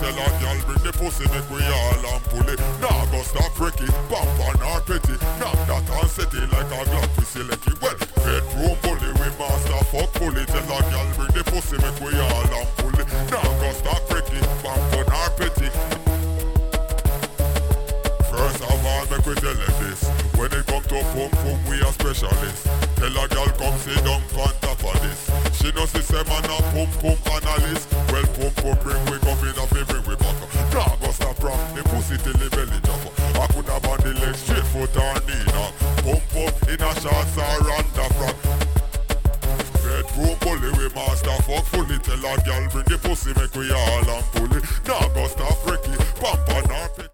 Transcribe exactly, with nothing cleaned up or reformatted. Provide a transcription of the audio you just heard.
tell a girl bring the pussy, make we all and pull it. Nah go stop freaky, bump on her petty. Knock that and set it like a Glock we select it. Well, bedroom bully, we master fuck fully. Tell a girl bring the pussy, make we all and pull it. Nah go stop freaky, bump on her petty. First of all, make we tell her this. When it come to pum pum, we are specialists. Tell a girl come sit down on top of this. She know she say man a pum pum analyst. Well pum pum bring we come in and we bring we back. Nah go stop from the pussy till the belly drop. I coulda band the leg straight foot or knee now. Pum pum in a shorts or under frock. Bedroom bully we master fuck fully. Tell a girl bring the pussy make we all and pull it. Nah go stop freaky, pump on her.